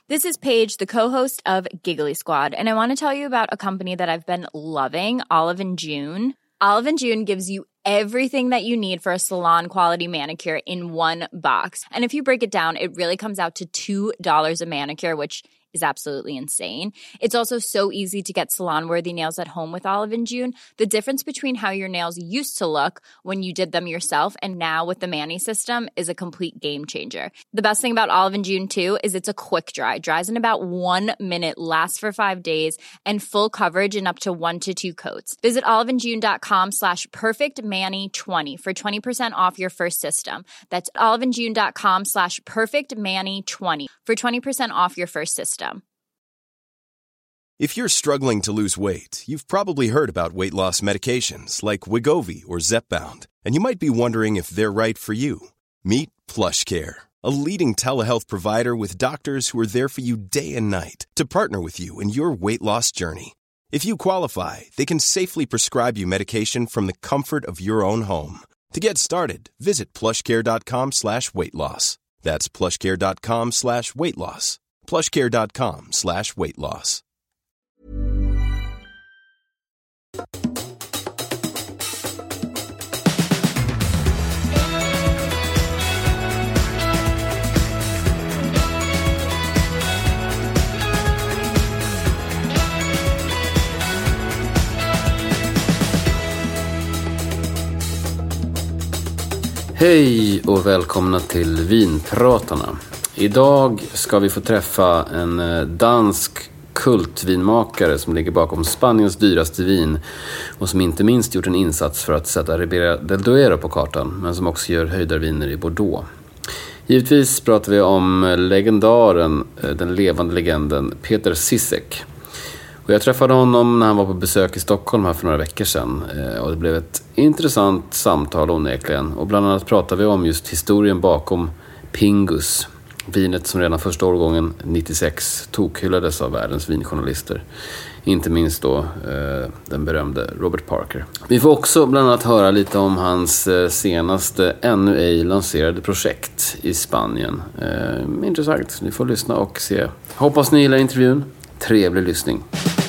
This is Paige, the co-host of Giggly Squad, and I want to tell you about a company that I've been loving, Olive & June. Olive & June gives you everything that you need for a salon-quality manicure in one box. And if you break it down, it really comes out to $2 a manicure, which is absolutely insane. It's also so easy to get salon-worthy nails at home with Olive & June. The difference between how your nails used to look when you did them yourself and now with the Mani system is a complete game changer. The best thing about Olive & June, too, is it's a quick dry. Dries in about 1 minute, lasts for 5 days, and full coverage in up to 1 to 2 coats. Visit oliveandjune.com/perfectmani20 for 20% off your first system. That's oliveandjune.com/perfectmani20 for 20% off your first system. If you're struggling to lose weight, you've probably heard about weight loss medications like Wegovy or Zepbound, and you might be wondering if they're right for you. Meet PlushCare, a leading telehealth provider with doctors who are there for you day and night to partner with you in your weight loss journey. If you qualify, they can safely prescribe you medication from the comfort of your own home. To get started, visit plushcare.com/weightloss. That's plushcare.com/weightloss. plushcare.com/weightloss. Hej och välkomna till Vinpratarna. Idag ska vi få träffa en dansk kultvinmakare som ligger bakom Spaniens dyraste vin och som inte minst gjort en insats för att sätta Ribera del Duero på kartan, men som också gör höjdarviner i Bordeaux. Givetvis pratar vi om legendaren, den levande legenden Peter Sissek. Och jag träffade honom när han var på besök i Stockholm här för några veckor sedan. Och det blev ett intressant samtal onekligen. Och bland annat pratade vi om just historien bakom Pingus. Vinet som redan första årgången 96 tokhyllades av världens vinjournalister. Inte minst då den berömde Robert Parker. Vi får också bland annat höra lite om hans senaste ännu ej lanserade projekt i Spanien. Intressant, ni får lyssna och se. Hoppas ni gillar intervjun. Trevlig lyssning.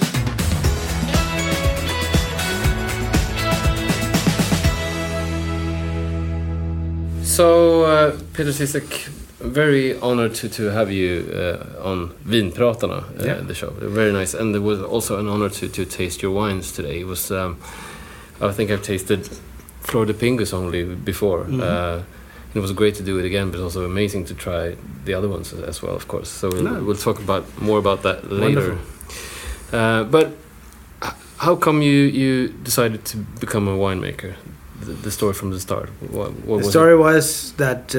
So, Peter Sissek, very honored to have you on Vinpratarna, the show. Very nice, and it was also an honor to taste your wines today. It was, I think I've tasted Flor de Pingus only before. It was great to do it again, but also amazing to try the other ones as well, of course. So we'll talk more about that later. But how come you decided to become a winemaker? The story from the start. What the story was that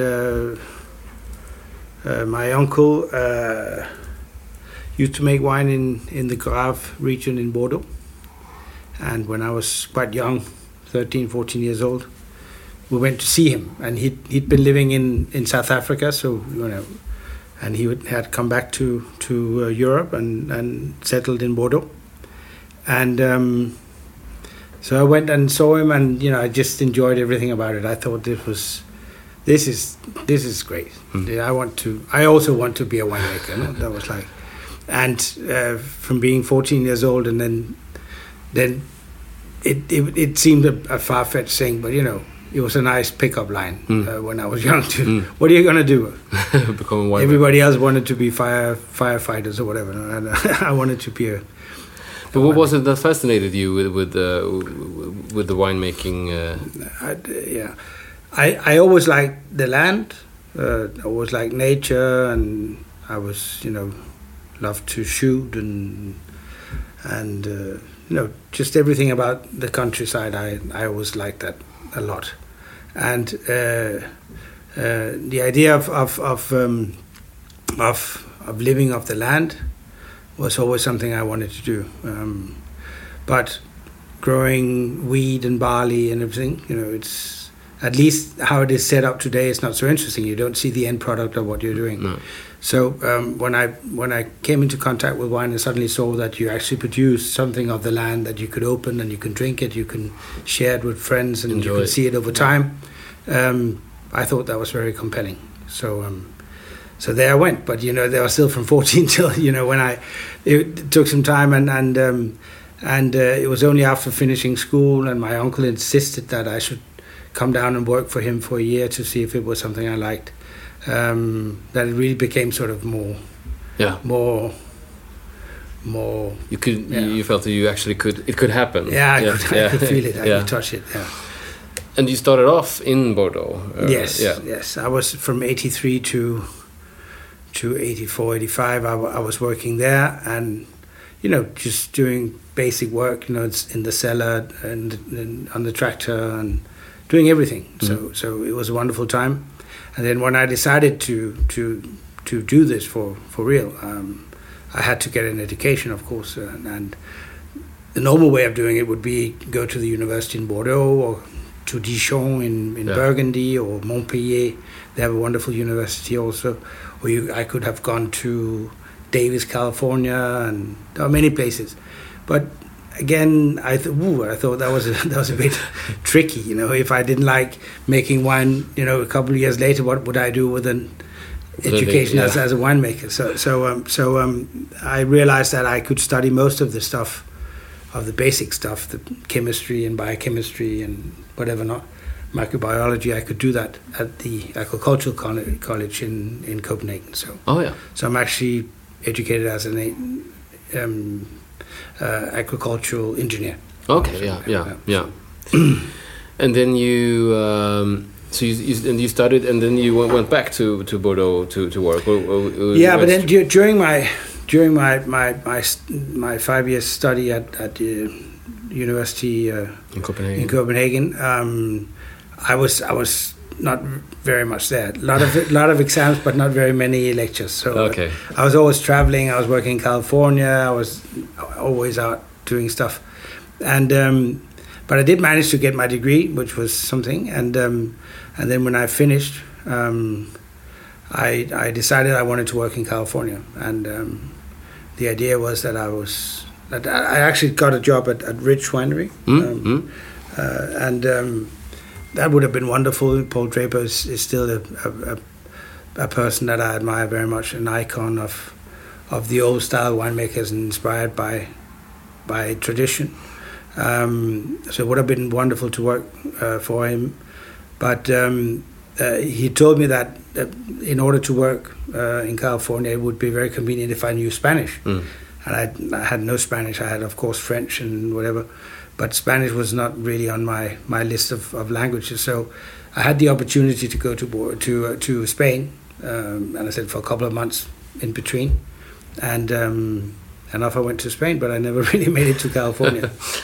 my uncle used to make wine in the Grave region in Bordeaux. And when I was quite young, 13, 14 years old, we went to see him. And he'd been living in South Africa, so, and he had come back to Europe and settled in Bordeaux. And so I went and saw him, and I just enjoyed everything about it. I thought this is great. I also want to be a winemaker. That was like, and from being 14 years old, and then it seemed a far-fetched thing, but it was a nice pickup line when I was young. What are you gonna do? Become a winemaker. Everybody else wanted to be firefighters or whatever, and I wanted to be a. But what was it that fascinated you with the winemaking? I always liked the land. I always liked nature, and I was loved to shoot and just everything about the countryside. I always liked that a lot, and the idea of living off the land was always something I wanted to do. But growing wheat and barley and everything, it's at least how it is set up today. It's not so interesting. You don't see the end product of what you're doing. No. So when I came into contact with wine and suddenly saw that you actually produce something of the land that you could open and you can drink it, you can share it with friends, and you can see it over time, I thought that was very compelling. So so there I went. But they were still from 14 till when it took some time, and it was only after finishing school, and my uncle insisted that I should come down and work for him for a year to see if it was something I liked. That it really became sort of more. You could. You felt that you actually could. It could happen. Yeah, I could feel it. I could touch it. Yeah. And you started off in Bordeaux. Yes. I was from 83 to 84, 85. I was working there, and just doing basic work. It's in the cellar and on the tractor and doing everything. Mm-hmm. So it was a wonderful time. And then when I decided to do this for real, I had to get an education, of course, and the normal way of doing it would be go to the university in Bordeaux or to Dijon in Burgundy or Montpellier. They have a wonderful university also. Or I could have gone to Davis, California, and there are many places. But again, I thought that was a bit tricky. If I didn't like making wine, a couple of years later, what would I do with an education as a winemaker? So I realized that I could study most of the stuff, of the basic stuff, the chemistry and biochemistry and whatever not, microbiology. I could do that at the agricultural college in Copenhagen. So I'm actually educated as an agricultural engineer. Okay, yeah. And then you. So you studied, and then you went back to Bordeaux to work. But then during my 5 years study at the university in Copenhagen, I was not very much there. A lot of exams, but not very many lectures. So I was always traveling. I was working in California. I was always out doing stuff, and but I did manage to get my degree, which was something. And then when I finished, I decided I wanted to work in California, and the idea was that I actually got a job at Ridge Winery, and that would have been wonderful. Paul Draper is still a person that I admire very much, an icon of the old style winemakers and inspired by tradition. So it would have been wonderful to work for him. But he told me that in order to work in California, it would be very convenient if I knew Spanish. And I had no Spanish. I had, of course, French and whatever. But Spanish was not really on my list of languages. So I had the opportunity to go to Spain. And I said for a couple of months in between. And off I went to Spain, but I never really made it to California.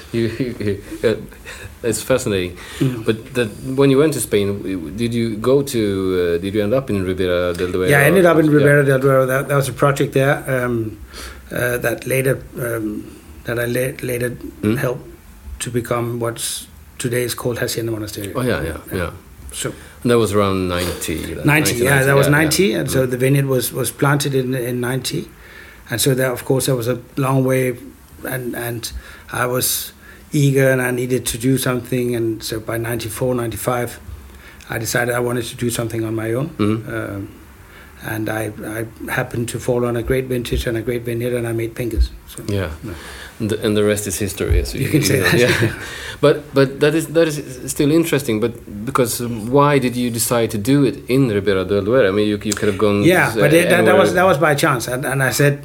It's fascinating. But when you went to Spain, did you end up in Ribera del Duero? Yeah, I ended up in Ribera del Duero. That was a project there that I later helped to become what's today is called Hacienda Monasterio. Oh yeah. So and that was around 90. 90, that was 90, and so the vineyard was planted in 90. And so there was a long way, and I was eager and I needed to do something. And so by 94, 95, I decided I wanted to do something on my own. And I happened to fall on a great vintage and a great vineyard, and I made Pingus. So, And the rest is history. As you can say that. Yeah. But that is still interesting. But because why did you decide to do it in Ribera del Duero? I mean, you could have gone. Yeah, but that was by chance, and I said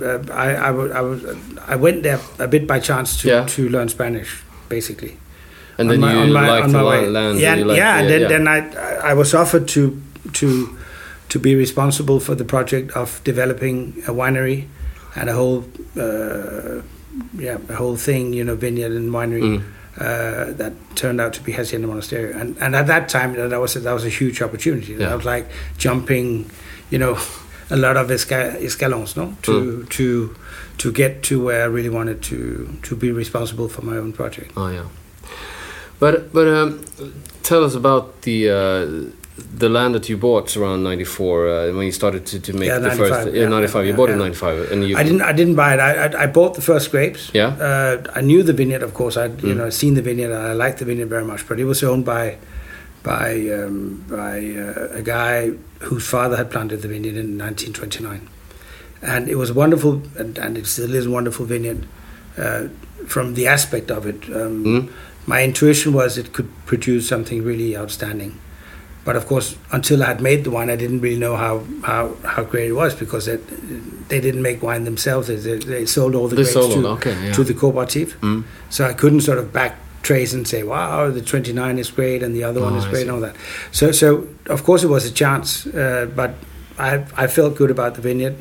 I went there a bit by chance to learn Spanish, basically. And then you liked the land. Then I was offered to be responsible for the project of developing a winery and a whole thing, vineyard and winery that turned out to be Hacienda Monasterio. And at that time, that was a huge opportunity. That was like jumping, a lot of escalons, no, to get to where I really wanted to be responsible for my own project. Oh yeah, but tell us about the land that you bought around 94 when you started to make the first 95. You bought it in 95, and I didn't buy it. I bought the first grapes. Yeah. I knew the vineyard, of course. I'd seen the vineyard. And I liked the vineyard very much, but it was owned by by a guy whose father had planted the vineyard in 1929. And it was wonderful, and it still is a wonderful vineyard from the aspect of it. My intuition was it could produce something really outstanding. But of course, until I had made the wine, I didn't really know how great it was, because they didn't make wine themselves. They sold all the grapes to the cooperative. So I couldn't sort of back trace and say, wow, the 29 is great and the other one is great and all that. So of course it was a chance, but I felt good about the vineyard.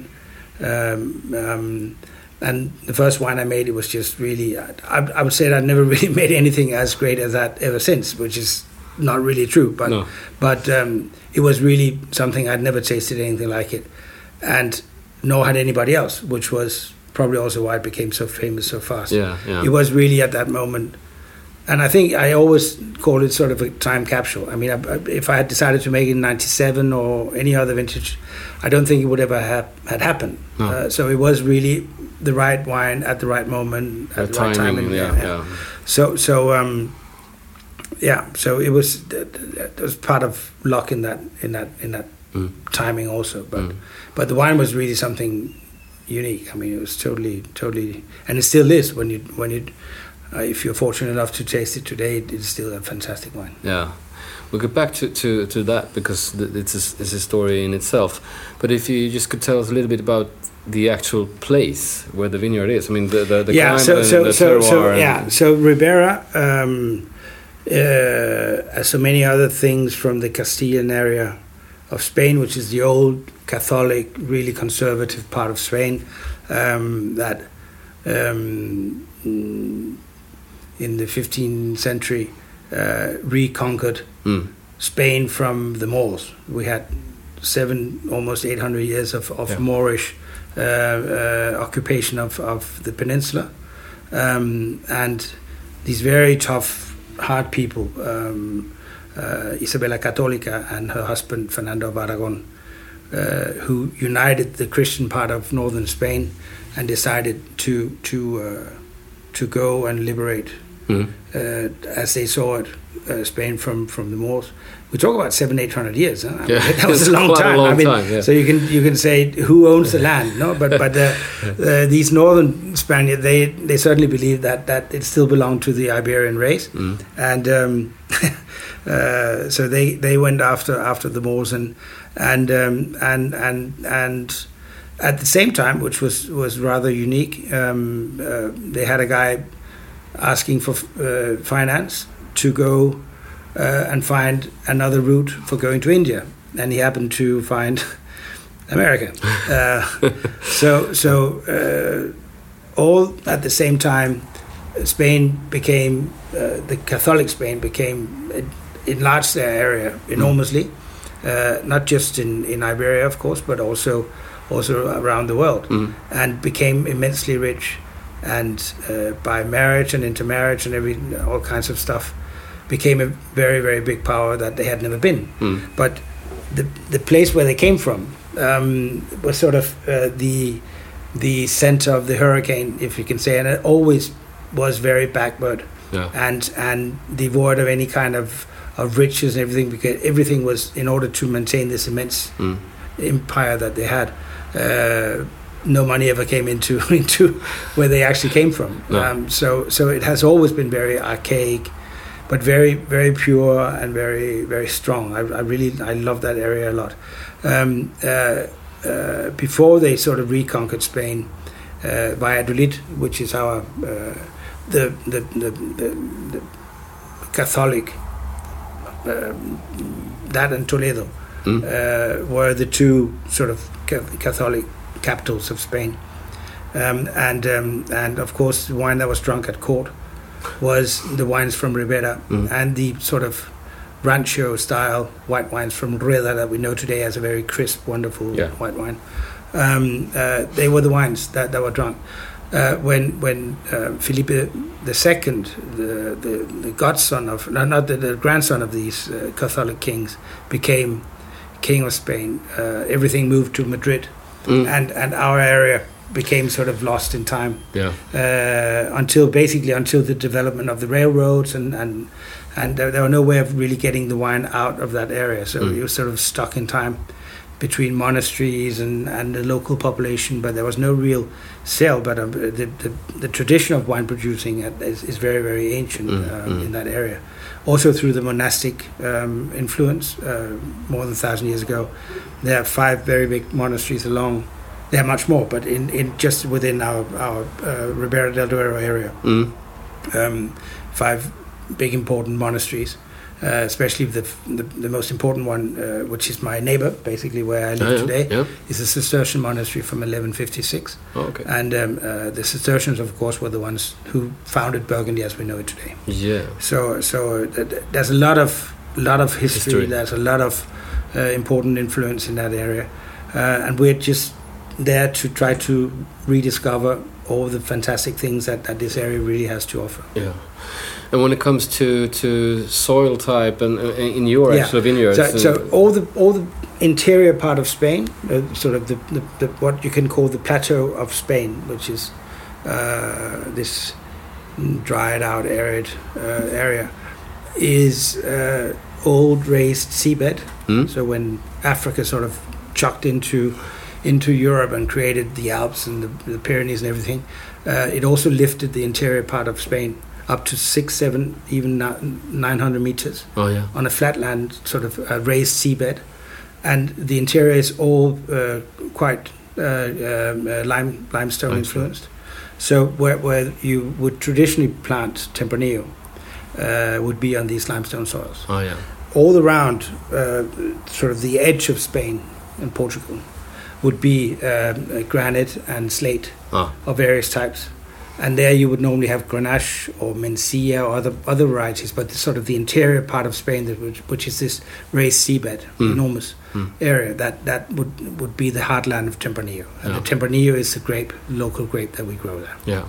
And the first wine I made, it was just really, I would say that I'd never really made anything as great as that ever since, which is not really true. But it was really something I'd never tasted anything like it. And nor had anybody else, which was probably also why it became so famous so fast. It was really at that moment. And I think I always call it sort of a time capsule. I mean, if I had decided to make it in 97 or any other vintage, I don't think it would ever had happened. No. So it was really the right wine at the right moment, at the right timing. So it was part of luck in that timing also. But the wine was really something unique. I mean, it was totally, and it still is when you. If you're fortunate enough to taste it today, it's still a fantastic wine. Yeah, we'll get back to that, because it's a story in itself. But if you just could tell us a little bit about the actual place where the vineyard is. I mean, the climate and the terroir. So Ribera, as so many other things from the Castilian area of Spain, which is the old Catholic, really conservative part of Spain, that. In the 15th century, reconquered Spain from the Moors. We had almost 800 years of Moorish occupation of the peninsula, and these very tough, hard people, Isabella Católica and her husband Fernando of Aragon, who united the Christian part of northern Spain and decided to go and liberate, as they saw it, Spain from the Moors. We talk about 700-800 years. Huh? That was a long time. So you can say who owns the land, no? But these northern Spaniards, they certainly believed that it still belonged to the Iberian race, and so they went after the Moors and at the same time, which was rather unique, they had a guy asking for finance to go and find another route for going to India, and he happened to find America. So all at the same time, Spain became the Catholic Spain enlarged their area enormously, not just in Iberia, of course, but also around the world, and became immensely rich, and by marriage and intermarriage and all kinds of stuff, became a very, very big power that they had never been. But the place where they came from was sort of the center of the hurricane, if you can say, and it always was very backward and devoid of any kind of riches and everything, because everything was in order to maintain this immense empire that they had. No money ever came into where they actually came from. No. So it has always been very archaic, but very, very pure and very, very strong. I love that area a lot. Before they sort of reconquered Spain, Valladolid, which is our the Catholic, that and Toledo were the two sort of Catholic capitals of Spain, and of course the wine that was drunk at court was the wines from Ribera, and the sort of rancho style white wines from Rueda that we know today as a very crisp, wonderful white wine. They were the wines that were drunk when Felipe II, the godson of, not the grandson of these Catholic kings, became king of Spain. Everything moved to Madrid, and our area became sort of lost in time until the development of the railroads and and there were no way of really getting the wine out of that area. So it was sort of stuck in time between monasteries and the local population, but there was no real sale. But the tradition of wine producing is very, very ancient in that area. Also through the monastic influence, more than 1,000 years ago, there are 5 very big monasteries along. There are much more, but in just within our Ribera del Duero area, 5 big important monasteries. Especially the most important one, which is my neighbor, basically where I live today, is a Cistercian monastery from 1156. Oh, okay. And the Cistercians, of course, were the ones who founded Burgundy as we know it today. Yeah. So there's a lot of history. There's a lot of important influence in that area, and we're just there to try to rediscover all the fantastic things that this area really has to offer. Yeah. And when it comes to soil type and in your actual vineyards, so all the interior part of Spain, sort of the what you can call the plateau of Spain, which is this dried out arid area, is old raised seabed. So when Africa sort of chucked into Europe and created the Alps and the Pyrenees and everything, it also lifted the interior part of Spain up to 600, 700, even 900 meters on a flatland, sort of raised seabed, and the interior is all quite limestone influenced. So where you would traditionally plant Tempranillo would be on these limestone soils. All around, sort of the edge of Spain and Portugal, would be granite and slate of various types. And there you would normally have Grenache or Mencía or other varieties, but sort of the interior part of Spain, which is this raised seabed, enormous area, that would be the heartland of Tempranillo. And the Tempranillo is the local grape that we grow there. Yeah.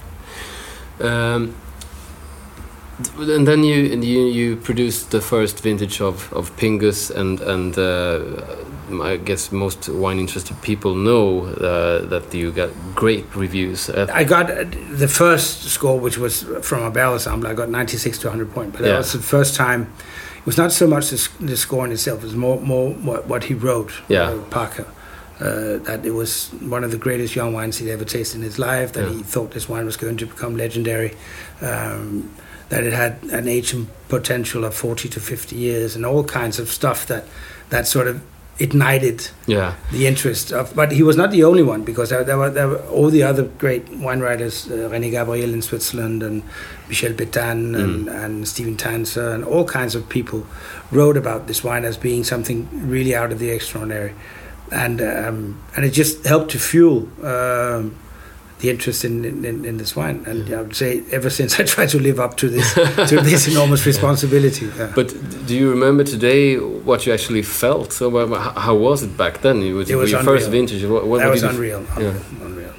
And then you produced the first vintage of Pingus, and I guess most wine-interested people know that you got great reviews. I got the first score, which was from a barrel sample. I got 96 to 100 points, but that was the first time. It was not so much the score in itself; it was more what he wrote, Parker. That it was one of the greatest young wines he'd ever tasted in his life. That he thought this wine was going to become legendary. That it had an aging potential of 40 to 50 years, and all kinds of stuff that sort of ignited the interest of. But he was not the only one, because there were all the other great wine writers, René Gabriel in Switzerland, and Michel Pétain, and Stephen Tanzer, and all kinds of people wrote about this wine as being something really out of the extraordinary, and it just helped to fuel the interest in this wine. And I would say ever since I tried to live up to this enormous responsibility. But do you remember today what you actually felt? So how was it back then? It was your unreal. first vintage. What was unreal. Unreal.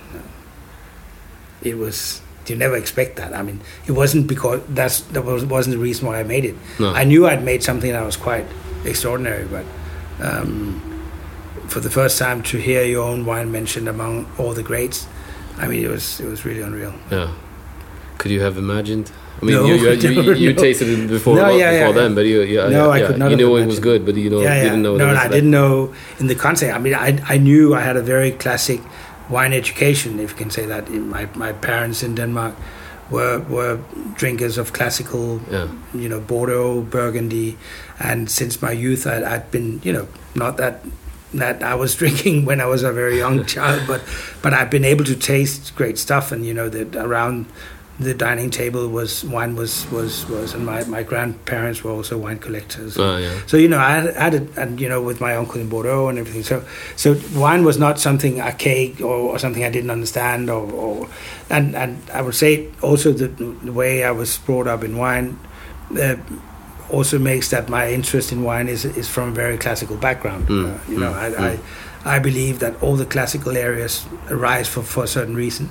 It was. You never expect that. I mean, it wasn't because that wasn't the reason why I made it. No. I knew I'd made something that was quite extraordinary, but for the first time to hear your own wine mentioned among all the greats, I mean, it was really unreal. Yeah. Could you have imagined? I mean, no, you tasted it before then, but I could not. You knew it was good, but you didn't know. No, I didn't know in the context. I mean, I knew I had a very classic wine education, if you can say that. My parents in Denmark were drinkers of classical, Bordeaux, Burgundy, and since my youth, I'd been, not that I was drinking when I was a very young child, but I've been able to taste great stuff, and that around the dining table wine was and my grandparents were also wine collectors. So I had it, and with my uncle in Bordeaux and everything. So wine was not something archaic or something I didn't understand, and I would say also the way I was brought up in wine also makes that my interest in wine is from a very classical background. I believe that all the classical areas arise for a certain reason.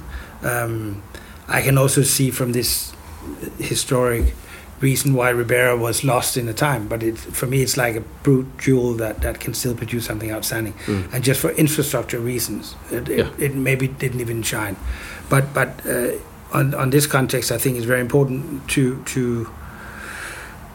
I can also see from this historic reason why Ribera was lost in the time, but for me it's like a brute jewel that can still produce something outstanding. And just for infrastructure reasons, it maybe didn't even shine. But on this context, I think it's very important to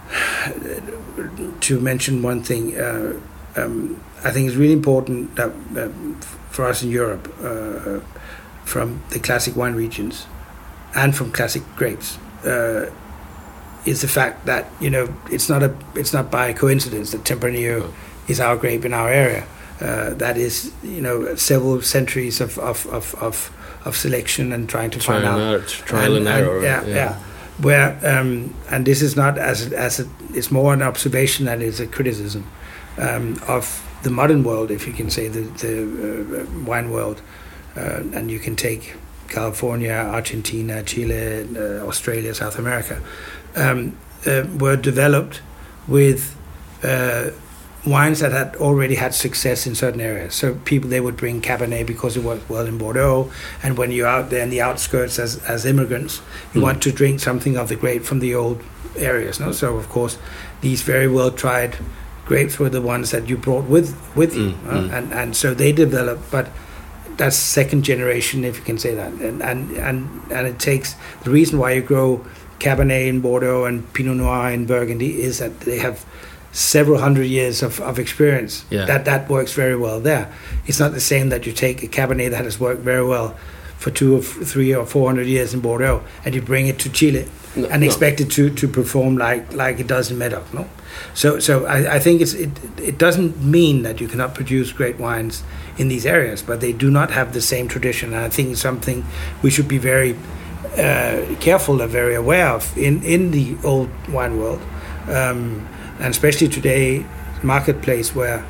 to mention one thing. I think it's really important that for us in Europe, from the classic wine regions and from classic grapes, is the fact that it's not by coincidence that Tempranillo is our grape in our area. That is several centuries of selection and trying to find out trial and error. Yeah. Where and this is not as it's more an observation than it's a criticism of the modern world, if you can say the wine world, and you can take California, Argentina, Chile, Australia, South America, were developed with wines that had already had success in certain areas. So they would bring Cabernet because it worked well in Bordeaux, and when you're out there in the outskirts as immigrants, you want to drink something of the grape from the old areas. No? So of course, these very well tried grapes were the ones that you brought with you, and so they developed, but that's second generation, if you can say that, and it takes the reason why you grow Cabernet in Bordeaux and Pinot Noir in Burgundy is that they have several hundred years of experience. That works very well there. It's not the same that you take a Cabernet that has worked very well for 200 or 300 or 400 years in Bordeaux and you bring it to Chile and expect it to perform like it does in Medoc. No, so I think it doesn't mean that you cannot produce great wines in these areas, but they do not have the same tradition. And I think it's something we should be very careful and very aware of in the old wine world. And especially today, marketplace where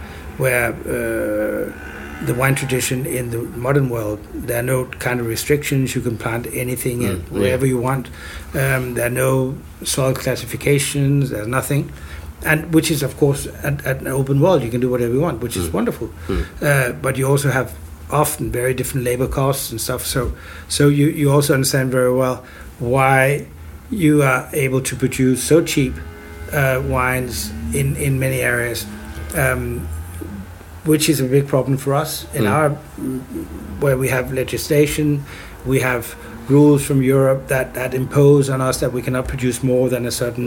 the wine tradition in the modern world, there are no kind of restrictions. You can plant anything wherever you want. There are no soil classifications. There's nothing, and which is of course an open world. You can do whatever you want, which is wonderful. But you also have often very different labor costs and stuff. So you also understand very well why you are able to produce so cheap wines in many areas, which is a big problem for us in our where we have legislation, we have rules from Europe that impose on us that we cannot produce more than a certain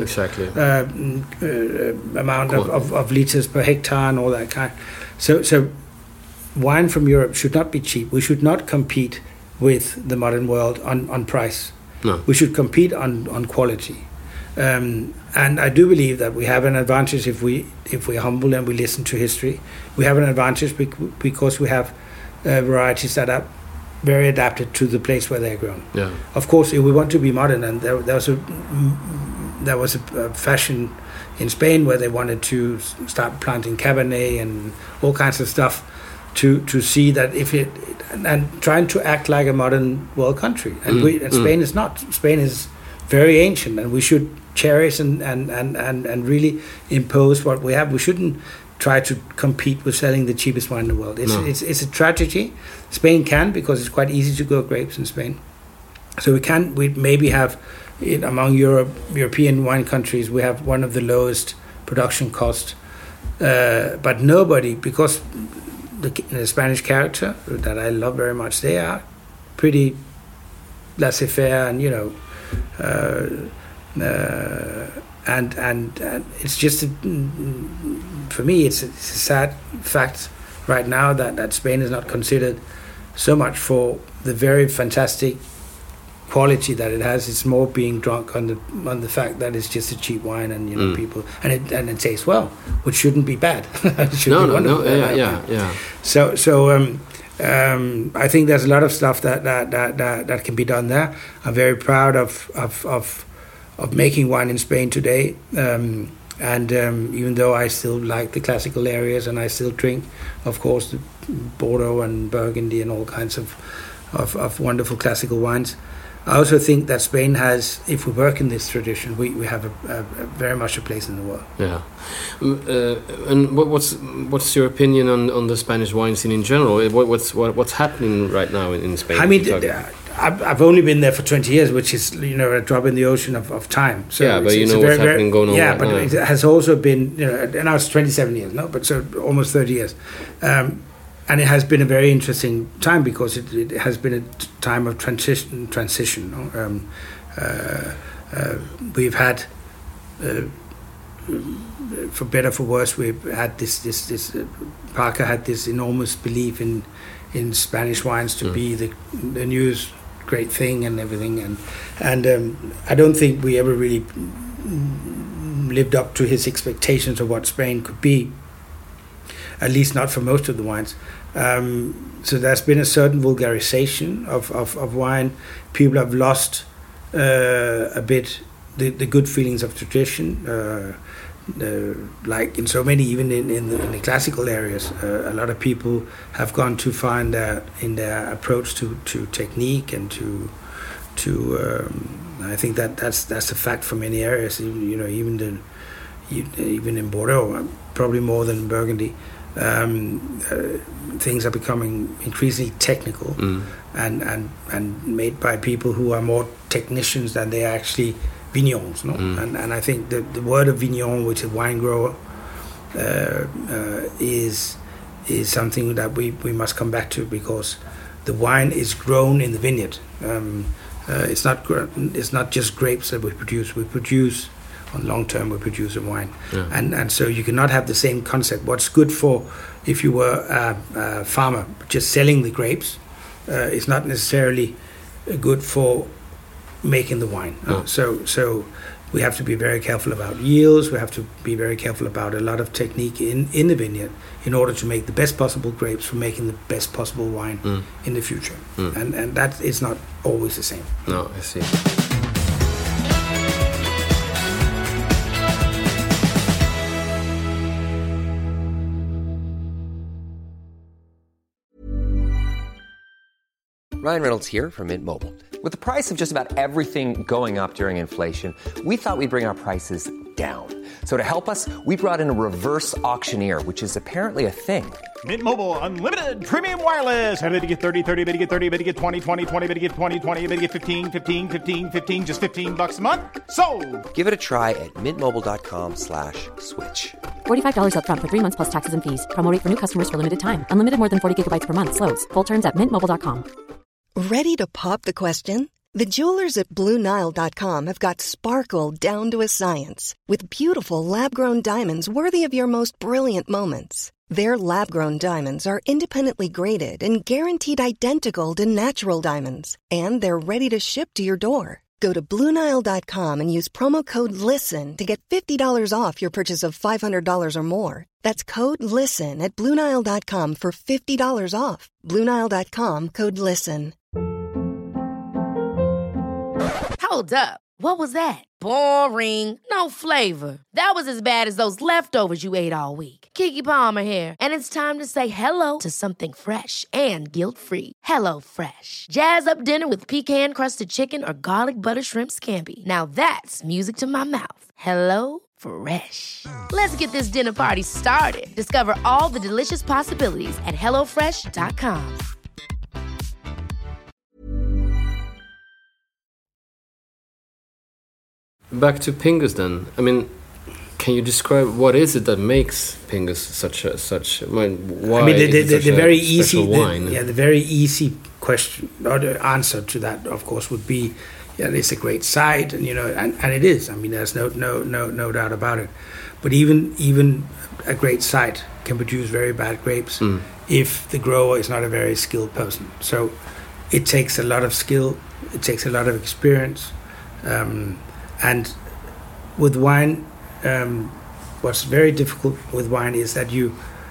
amount of liters per hectare and all that kind. So wine from Europe should not be cheap. We should not compete with the modern world on price. No. We should compete on quality. And I do believe that we have an advantage if we're humble and we listen to history. We have an advantage because we have varieties that are very adapted to the place where they're grown. Yeah. Of course, if we want to be modern, and there was a fashion in Spain where they wanted to start planting Cabernet and all kinds of stuff to see that and trying to act like a modern world country. And Spain is not. Spain is very ancient, and we should cherish and really impose what we have. We shouldn't try to compete with selling the cheapest wine in the world. It's a tragedy. Spain can, because it's quite easy to grow grapes in Spain. So we maybe have, among European wine countries, we have one of the lowest production costs. But nobody, because the Spanish character that I love very much, they are pretty laissez-faire and and it's just for me it's a sad fact right now that Spain is not considered so much for the very fantastic quality that it has. It's more being drunk on the fact that it's just a cheap wine and people and it tastes well, which shouldn't be bad. So I think there's a lot of stuff that can be done there. I'm very proud of making wine in Spain today, and even though I still like the classical areas and I still drink, of course, the Bordeaux and Burgundy and all kinds of wonderful classical wines, I also think that Spain has, if we work in this tradition, we have a very much a place in the world. Yeah. And what's your opinion on the Spanish wine scene in general? What's happening right now in Spain? I mean, I've only been there for 20 years, which is a drop in the ocean of time. So yeah, but what's happening going on. Yeah, right but now. It has also been and now it's 27 years, no, but so almost 30 years. And it has been a very interesting time because it has been a time of transition. We've had for better for worse, we've had this Parker had this enormous belief in Spanish wines to be the newest great thing and everything, and I don't think we ever really lived up to his expectations of what Spain could be, at least not for most of the wines. So there's been a certain vulgarization of wine. People have lost a bit the good feelings of tradition, like in so many, even in the classical areas. A lot of people have gone too far in their approach to technique and to I think that's a fact for many areas. Even in Bordeaux, probably more than in Burgundy. Things are becoming increasingly technical and made by people who are more technicians than they are actually vignerons. No? And I think the word of vigneron, which is wine grower, is something that we must come back to, because the wine is grown in the vineyard. It's not just grapes that we produce. We produce on long term. We produce a wine, and so you cannot have the same concept. What's good for if you were a farmer just selling the grapes, is not necessarily good for making the wine. So we have to be very careful about yields. We have to be very careful about a lot of technique in the vineyard in order to make the best possible grapes for making the best possible wine in the future. And that is not always the same. No, I see. Ryan Reynolds here from Mint Mobile. With the price of just about everything going up during inflation, we thought we'd bring our prices down. So to help us, we brought in a reverse auctioneer, which is apparently a thing. Mint Mobile Unlimited Premium Wireless. How to get 30, 30, how to get 30, how to get 20, 20, 20, how to get 20, 20, how to get 15, 15, 15, 15, just $15 a month? Sold! Give it a try at mintmobile.com/switch. $45 up front for 3 months plus taxes and fees. Promo rate for new customers for limited time. Unlimited more than 40 gigabytes per month. Slows full terms at mintmobile.com. Ready to pop the question? The jewelers at BlueNile.com have got sparkle down to a science with beautiful lab-grown diamonds worthy of your most brilliant moments. Their lab-grown diamonds are independently graded and guaranteed identical to natural diamonds, and they're ready to ship to your door. Go to BlueNile.com and use promo code LISTEN to get $50 off your purchase of $500 or more. That's code LISTEN at BlueNile.com for $50 off. BlueNile.com, code LISTEN. Hold up. What was that? Boring. No flavor. That was as bad as those leftovers you ate all week. Keke Palmer here, and it's time to say hello to something fresh and guilt-free. Hello Fresh. Jazz up dinner with pecan-crusted chicken or garlic butter shrimp scampi. Now that's music to my mouth. Hello Fresh. Let's get this dinner party started. Discover all the delicious possibilities at HelloFresh.com. Back to Pingus then. I mean, can you describe what is it that makes Pingus such? Why? I mean, the very easy wine. The very easy question or the answer to that, of course, would be, it's a great site, and and it is. I mean, there's no doubt about it. But even a great site can produce very bad grapes if the grower is not a very skilled person. So it takes a lot of skill. It takes a lot of experience. And with wine, what's very difficult with wine is that you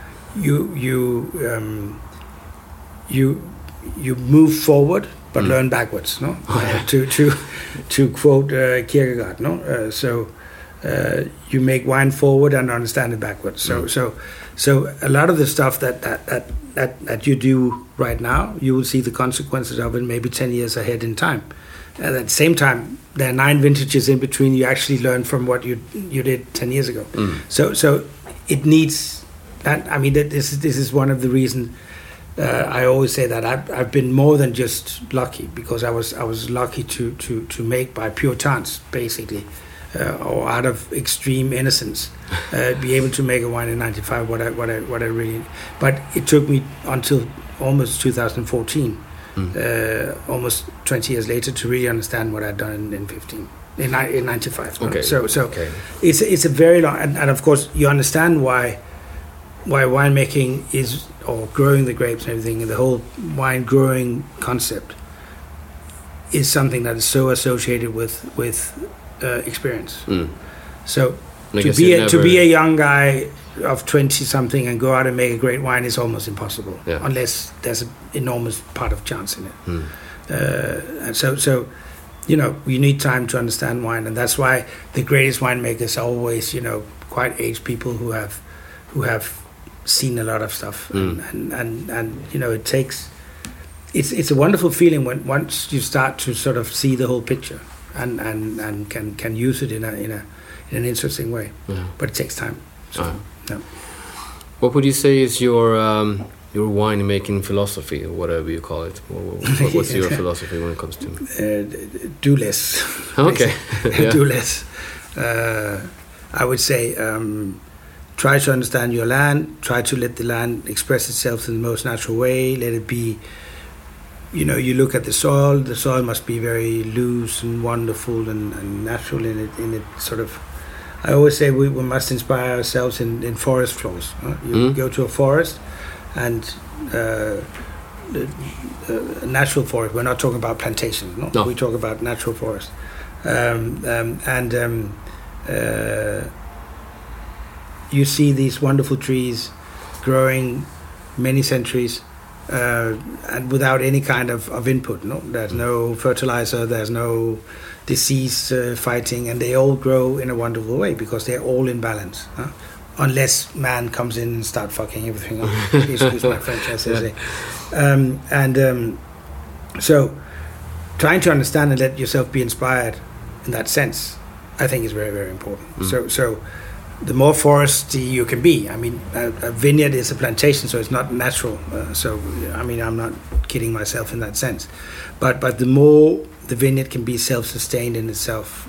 move forward but learn backwards. No, to quote Kierkegaard. No, so you make wine forward and understand it backwards. So a lot of the stuff that you do right now, you will see the consequences of it maybe 10 years ahead in time. And at the same time, there are 9 vintages in between. You actually learn from what you did 10 years ago. So it needs that. I mean, this is one of the reasons I always say that I've been more than just lucky, because I was lucky to make by pure chance, basically, or out of extreme innocence, be able to make a wine in '95. What I really, but it took me until almost 2014. Almost 20 years later to really understand what I'd done in 15. in 95. Okay. So Okay. it's a very long, and of course you understand why winemaking is, or growing the grapes and everything, and the whole wine growing concept is something that is so associated with experience. So to be a young guy of 20 something and go out and make a great wine is almost impossible, unless there's an enormous part of chance in it. And so you know, you need time to understand wine, and that's why the greatest winemakers are always, you know, quite aged people who have seen a lot of stuff, and you know, it's a wonderful feeling when once you start to sort of see the whole picture and can use it in an interesting way. But it takes time. So, What would you say is your winemaking philosophy, or whatever you call it? What's your philosophy when it comes to do less? Okay. Do less. I would say try to understand your land. Try to let the land express itself in the most natural way. Let it be. You know, you look at the soil. The soil must be very loose and wonderful and natural in it sort of. I always say we must inspire ourselves in forest floors. You go to a forest, and a natural forest. We're not talking about plantations. No. We talk about natural forest, you see these wonderful trees growing many centuries. And without any kind of input, there's no fertilizer, there's no disease fighting, and they all grow in a wonderful way because they're all in balance. Unless man comes in and start fucking everything up. Excuse my French, as I say. So trying to understand and let yourself be inspired in that sense, I think is very, very important. So the more foresty you can be. I mean, a vineyard is a plantation, so it's not natural. So, I mean, I'm not kidding myself in that sense. But the more the vineyard can be self-sustained in itself,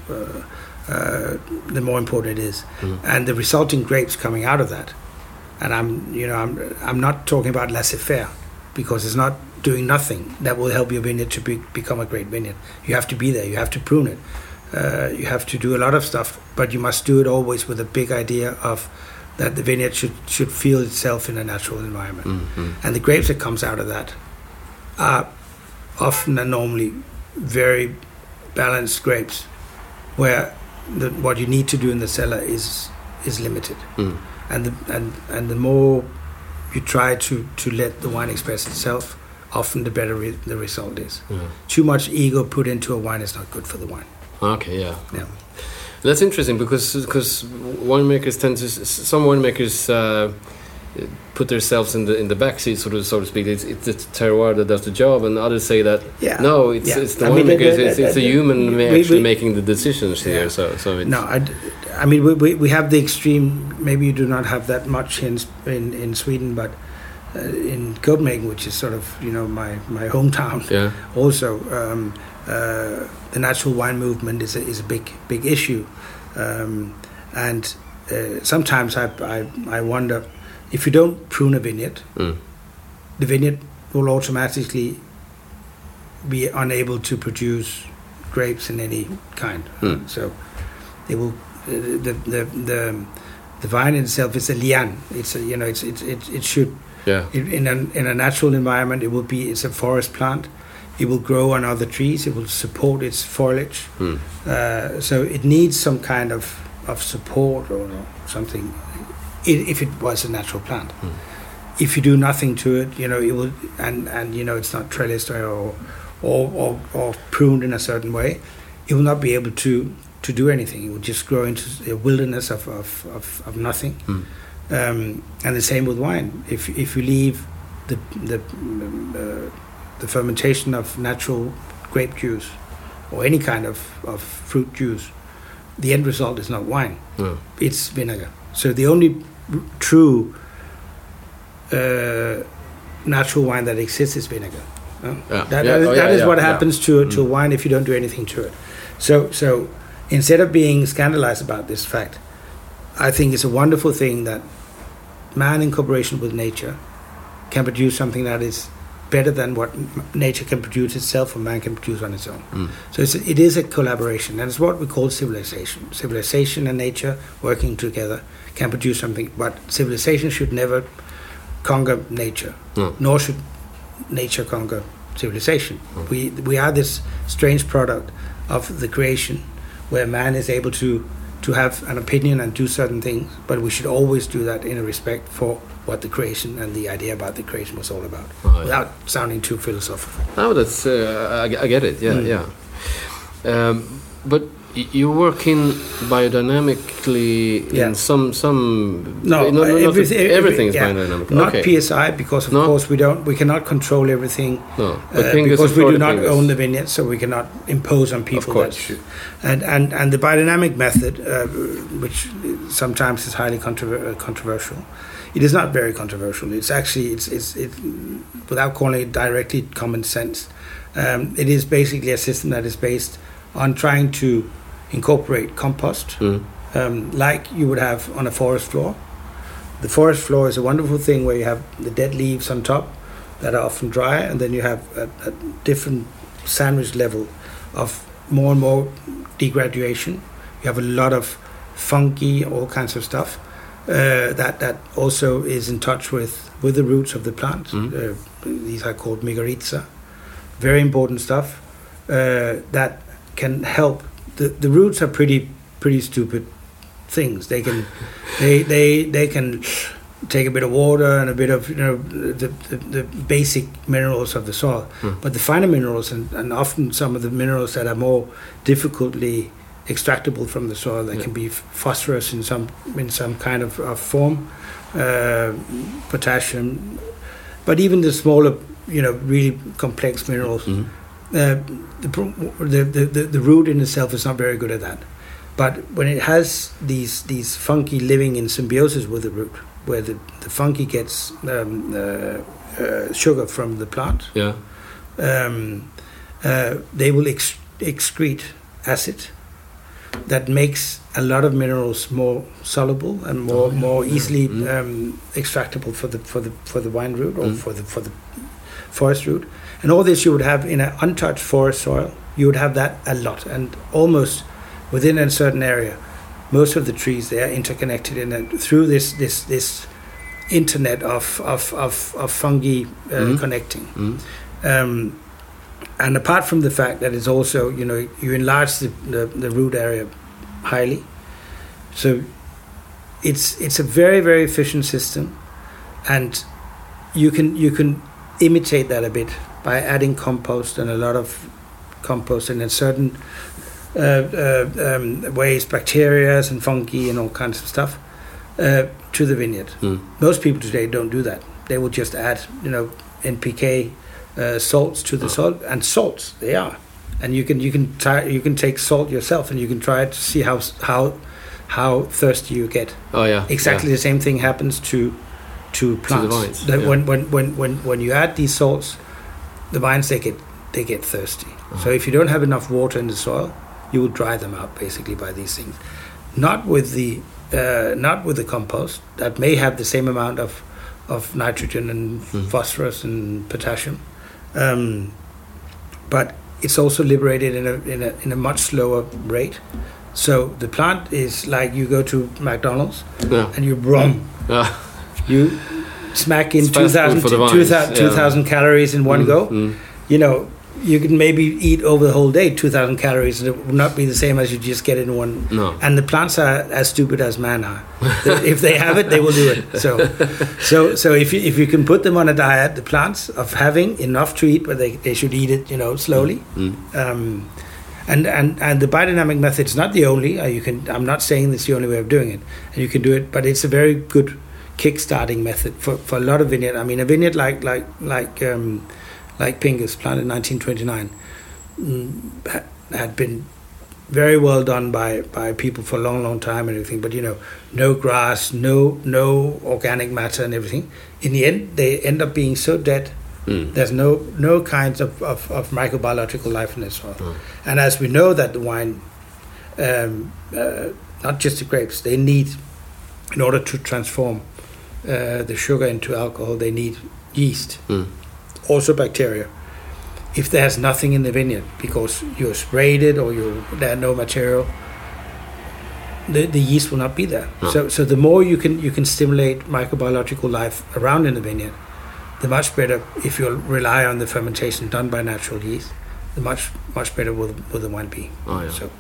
the more important it is. And the resulting grapes coming out of that. And I'm not talking about laissez-faire, because it's not doing nothing that will help your vineyard to become a great vineyard. You have to be there. You have to prune it. You have to do a lot of stuff, but you must do it always with a big idea of that the vineyard should feel itself in a natural environment. And the grapes that comes out of that are often and normally very balanced grapes, where what you need to do in the cellar is limited. And the more you try to let the wine express itself, often the better the result is. Too much ego put into a wine is not good for the wine. Okay, yeah. That's interesting because winemakers tend to, some winemakers put themselves in the backseat, so to speak. It's the terroir that does the job, and others say that it's the winemakers. It's the human actually making the decisions here. So it's, no, I mean we have the extreme. Maybe you do not have that much in Sweden, but in Copenhagen, which is sort of my hometown, also. The natural wine movement is a big issue, and sometimes I wonder if you don't prune a vineyard, the vineyard will automatically be unable to produce grapes in any kind. So it will the vine itself is a liane. It should in a natural environment it's a forest plant. It will grow on other trees. It will support its foliage. So it needs some kind of support or something. If it was a natural plant, if you do nothing to it, it will, and it's not trellised or pruned in a certain way, it will not be able to do anything. It will just grow into a wilderness of nothing. And the same with wine. If you leave the fermentation of natural grape juice or any kind of fruit juice, the end result is not wine. It's vinegar. So the only true natural wine that exists is vinegar. That is what happens to a wine if you don't do anything to it. So instead of being scandalized about this fact, I think it's a wonderful thing that man in cooperation with nature can produce something that is better than what nature can produce itself or man can produce on its own. So it is a collaboration, and it's what we call civilization. Civilization and nature working together can produce something, but civilization should never conquer nature, nor should nature conquer civilization. We are this strange product of the creation where man is able to have an opinion and do certain things, but we should always do that in a respect for what the creation and the idea about the creation was all about, without sounding too philosophical. Oh, that's I get it. Yeah. But you work in biodynamically in some everything is biodynamic. Not PSI, because of course we cannot control everything. No, but because we do not own the vineyard, so we cannot impose on people. Of course. And the biodynamic method, which sometimes is highly controversial, it is not very controversial. It's actually it's without calling it directly common sense. It is basically a system that is based on trying to incorporate compost, like you would have on a forest floor. The forest floor is a wonderful thing where you have the dead leaves on top that are often dry, and then you have a different sandwich level of more and more degradation. You have a lot of funky, all kinds of stuff that also is in touch with the roots of the plant. These are called mycorrhiza. Very important stuff that can help. The roots are pretty stupid things. They can they can take a bit of water and a bit of the basic minerals of the soil, but the finer minerals and often some of the minerals that are more difficultly extractable from the soil, that can be phosphorus in some kind of form, potassium, but even the smaller really complex minerals. The root in itself is not very good at that, but when it has these fungi living in symbiosis with the root, where the fungi gets sugar from the plant, they will excrete acid that makes a lot of minerals more soluble and more easily extractable for the wine root or for the forest root. And all this you would have in an untouched forest soil. You would have that a lot, and almost within a certain area, most of the trees, they are interconnected through this internet of fungi connecting. And apart from the fact that it's also you enlarge the root area highly, so it's a very, very efficient system, and you can imitate that a bit by adding compost, and a lot of compost, and in certain ways, bacteria and fungi and all kinds of stuff to the vineyard. Most people today don't do that. They will just add NPK salts to the soil, and salts they are, and you can take salt yourself and you can try it to see how thirsty you get. Exactly the same thing happens to plants. To the vines. When you add these salts, the vines they get thirsty. So if you don't have enough water in the soil, you will dry them out basically by these things. Not with the compost that may have the same amount of nitrogen and phosphorus and potassium, but it's also liberated in a much slower rate. So the plant is like you go to McDonald's and you you smack in 2,000 calories in one go. You can maybe eat over the whole day 2,000 calories, and it will not be the same as you just get in one. No. And the plants are as stupid as man are. If they have it, they will do it. So if you can put them on a diet, the plants, of having enough to eat, but they should eat it slowly. And the biodynamic method is not the only. I'm not saying it's the only way of doing it, and you can do it, but it's a very good kick-starting method for a lot of vineyard. I mean, a vineyard like Pingus, planted in 1929, had been very well done by people for a long time and everything. But no grass, no organic matter and everything. In the end, they end up being so dead. There's no kinds of microbiological life in the soil. And as we know that the wine, not just the grapes, they need, in order to transform the sugar into alcohol, they need yeast. also bacteria. If there's nothing in the vineyard because you sprayed it or there's no material, the yeast will not be there. No. So the more you can stimulate microbiological life around in the vineyard, the much better. If you rely on the fermentation done by natural yeast, the much better will the wine be. Oh, yeah. So.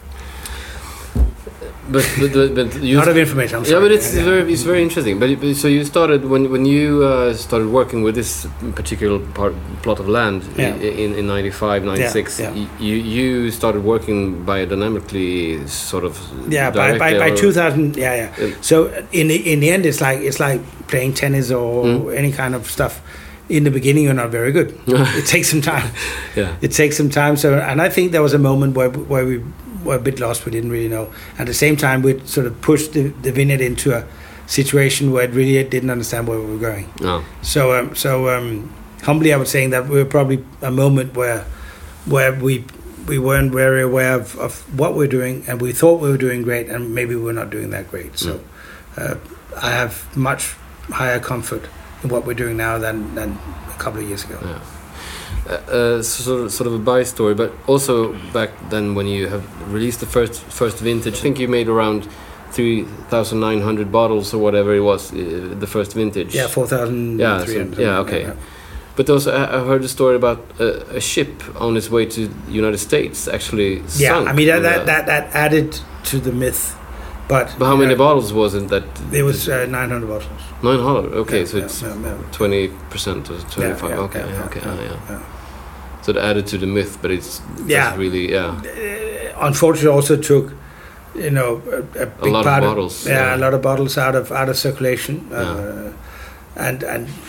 But you, a lot of information. I'm sorry. Yeah, but it's very interesting. But so you started when you started working with this particular plot of land in 95, 96. Yeah. You started working biodynamically, sort of. Yeah, by 2000. Yeah. So in the end, it's like playing tennis or any kind of stuff. In the beginning, you're not very good. It takes some time. Yeah, it takes some time. So, and I think there was a moment where we were a bit lost. We didn't really know. At the same time, we sort of pushed the vineyard into a situation where it really didn't understand where we were going. Oh. So humbly, I was saying that we were probably a moment where we weren't very aware of what we're doing, and we thought we were doing great, and maybe we're not doing that great. So I have much higher comfort in what we're doing now than a couple of years ago. Yeah. Sort of a bias story, but also back then when you have released the first vintage, I think you made around 3,900 bottles or whatever it was, the first vintage. Yeah, 4,300. Yeah, okay. Yeah. But also, I heard a story about a ship on its way to the United States actually sunk. Yeah, I mean that added to the myth. But how many bottles was it that? It was 900 bottles. 900. Okay, yeah, so it's 20% or 25. Yeah, okay. So it added to the myth, but it's really unfortunately, also took a big lot part of bottles. A lot of bottles out of circulation, and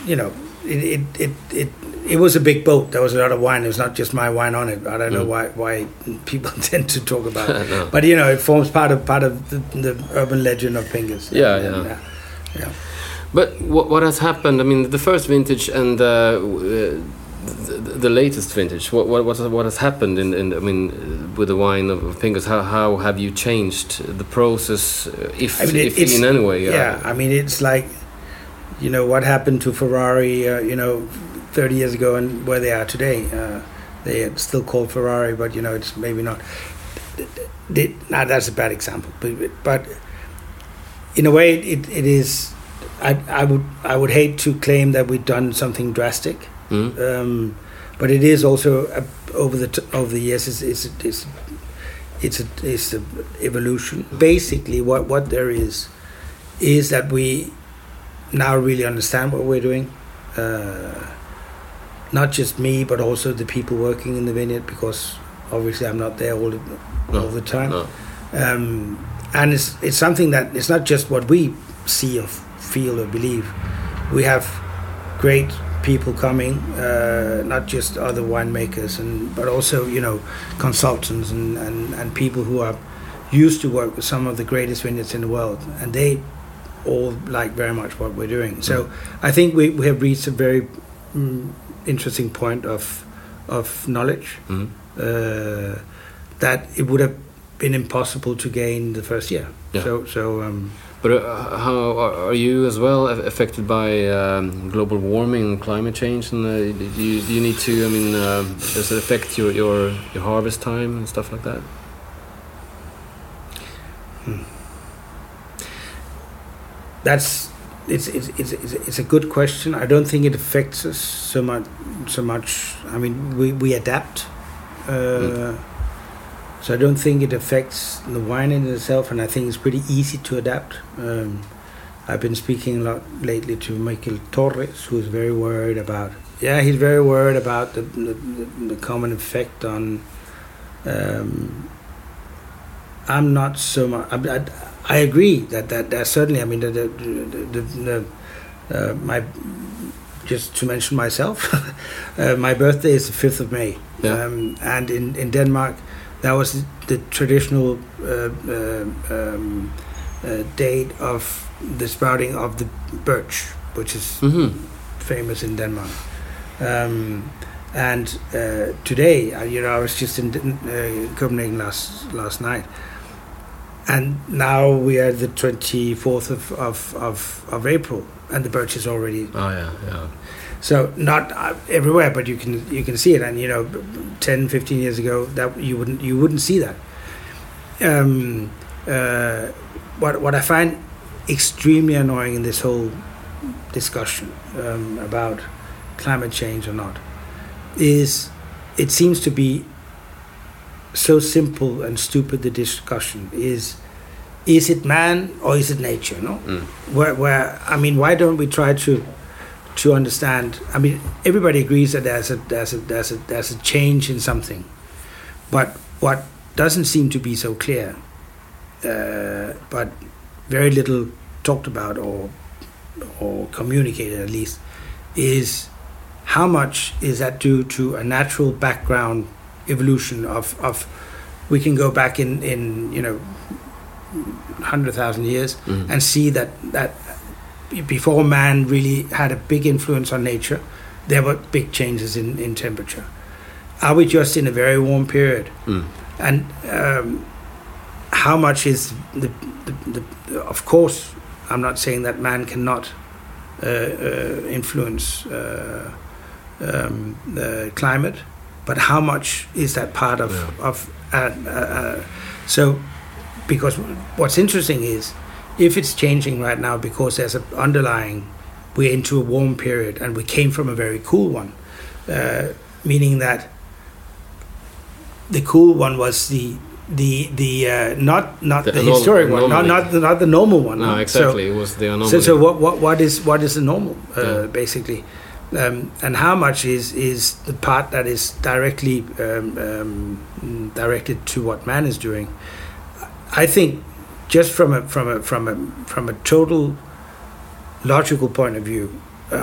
it was a big boat. There was a lot of wine. It was not just my wine on it. I don't know why people tend to talk about it. No. But it forms part of the urban legend of Pingus. Yeah. But what has happened? I mean, the first vintage and the latest vintage. What has happened with the wine of Pingus? How have you changed the process, if in any way? Yeah, I mean, it's like what happened to Ferrari 30 years ago and where they are today. They are still called Ferrari, but it's maybe not. That's a bad example, but in a way it is. I would hate to claim that we've done something drastic, but it is also over the years. It's an evolution. Basically, what there is that we now really understand what we're doing. Not just me, but also the people working in the vineyard, because obviously I'm not there all the time. No. And it's something that it's not just what we see or feel or believe. We have great people coming, not just other winemakers, but also consultants and people who are used to work with some of the greatest vineyards in the world, and they all like very much what we're doing. So I think we have reached a very interesting point of knowledge that it would have been impossible to gain the first year. Yeah. But how are you as well affected by global warming and climate change? And do you need to? I mean, does it affect your harvest time and stuff like that? It's a good question. I don't think it affects us so much. I mean, we adapt. So I don't think it affects the wine in itself, and I think it's pretty easy to adapt. I've been speaking a lot lately to Michael Torres, who's very worried about. Yeah, he's very worried about the common effect on. I'm not so much. I agree that certainly. I mean, my just to mention myself, my birthday is the 5th of May, and in Denmark, that was the traditional date of the sprouting of the birch, which is famous in Denmark. And today, I was just in Copenhagen last night. And now we are the 24th of April, and the birch is already. Oh yeah. So not everywhere, but you can see it. And 10, 15 years ago, that you wouldn't see that. What I find extremely annoying in this whole discussion about climate change or not is it seems to be so simple and stupid. The discussion is it man or is it nature? No, where I mean, why don't we try to understand? I mean, everybody agrees that there's a change in something, but what doesn't seem to be so clear, but very little talked about or communicated at least, is how much is that due to a natural background evolution of we can go back in 100,000 years and see that before man really had a big influence on nature, there were big changes in temperature. Are we just in a very warm period? And how much is the of course, I'm not saying that man cannot influence the climate, but how much is that part of so, because what's interesting is if it's changing right now because there's an underlying, we're into a warm period and we came from a very cool one, meaning that the cool one was the not the historic one, not the normal one. No, exactly. So, it was the anomaly. So what is the normal basically, and how much is the part that is directly directed to what man is doing? I think just from a total logical point of view,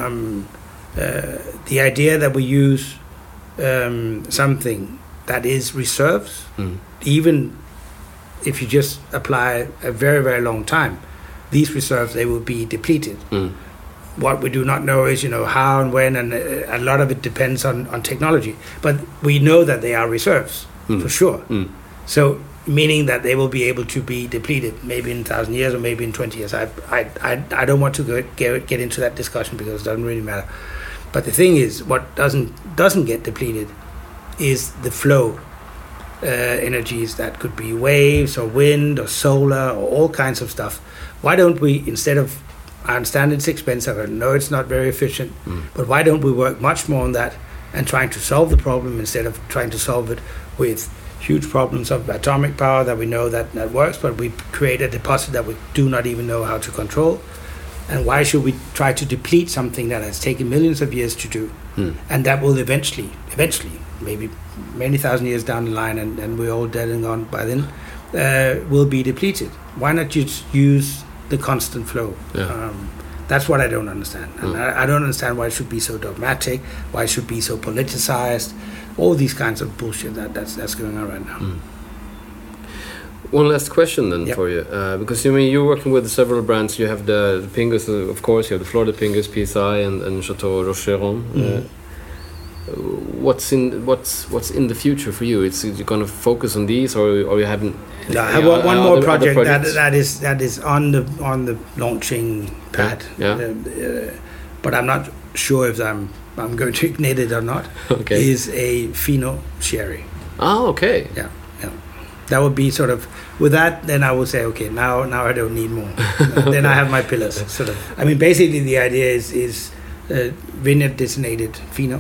the idea that we use something that is reserves, even if you just apply a very, very long time, these reserves, they will be depleted. What we do not know is, how and when, and a lot of it depends on technology. But we know that they are reserves, for sure. So, meaning that they will be able to be depleted, maybe in 1,000 years or maybe in 20 years. I don't want to get into that discussion because it doesn't really matter. But the thing is, what doesn't get depleted is the flow energies that could be waves or wind or solar or all kinds of stuff. Why don't we, instead of, I understand it's expensive, I know it's not very efficient, but why don't we work much more on that and trying to solve the problem instead of trying to solve it with huge problems of atomic power that we know that works, but we create a deposit that we do not even know how to control. And why should we try to deplete something that has taken millions of years to do, and that will eventually, maybe many thousand years down the line, and we're all dead and gone by then, will be depleted? Why not just use the constant flow? That's what I don't understand. And I don't understand why it should be so dogmatic, why it should be so politicized, all these kinds of bullshit that's going on right now. One last question then for you, because you're working with several brands. You have the Pingus, of course. You have the Flor de Pingus, PSI, and Chateau Rocheron. What's in the future for you? Is you going to focus on these, or you haven't? No, I have one more project that is on the launching pad. But I'm not sure if I'm going to ignite it or not. Okay. Is a Fino sherry. Oh, okay. Yeah. That would be sort of, with that, then I would say, okay, now I don't need more. Then I have my pillars, sort of. I mean, basically the idea is vineyard designated Fino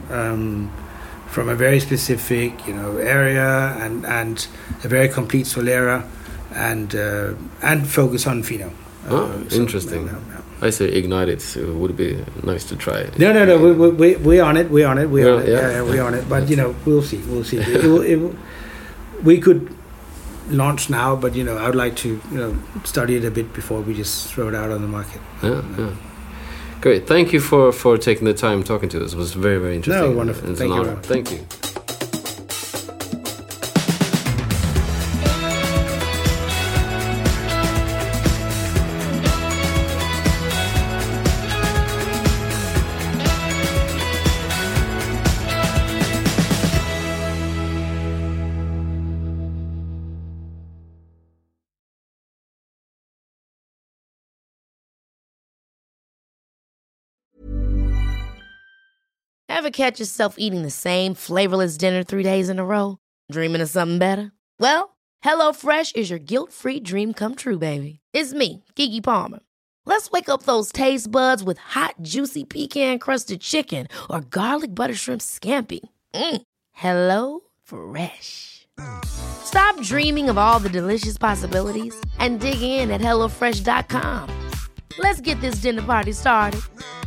from a very specific, area and a very complete Solera and focus on Fino. Interesting. I say ignite it. So it would be nice to try it. No. We're on it. We're on it. We're on it. But we'll see. We could launch now, but I would like to study it a bit before we just throw it out on the market. Yeah. Great. Thank you for taking the time talking to us. It was very, very interesting. No, wonderful. Thank you. Thank you. Ever catch yourself eating the same flavorless dinner 3 days in a row? Dreaming of something better? Well, HelloFresh is your guilt-free dream come true, baby. It's me, Keke Palmer. Let's wake up those taste buds with hot, juicy pecan-crusted chicken or garlic butter shrimp scampi. HelloFresh. Stop dreaming of all the delicious possibilities and dig in at HelloFresh.com. Let's get this dinner party started.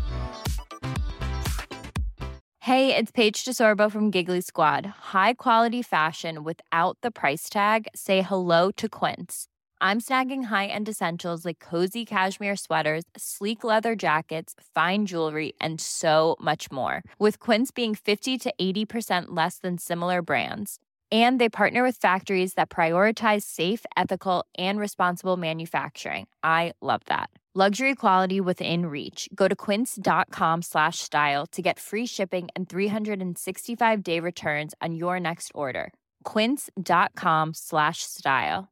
Hey, it's Paige DeSorbo from Giggly Squad. High quality fashion without the price tag. Say hello to Quince. I'm snagging high-end essentials like cozy cashmere sweaters, sleek leather jackets, fine jewelry, and so much more. With Quince being 50 to 80% less than similar brands. And they partner with factories that prioritize safe, ethical, and responsible manufacturing. I love that. Luxury quality within reach. Go to quince.com/style to get free shipping and 365-day returns on your next order. Quince.com/style.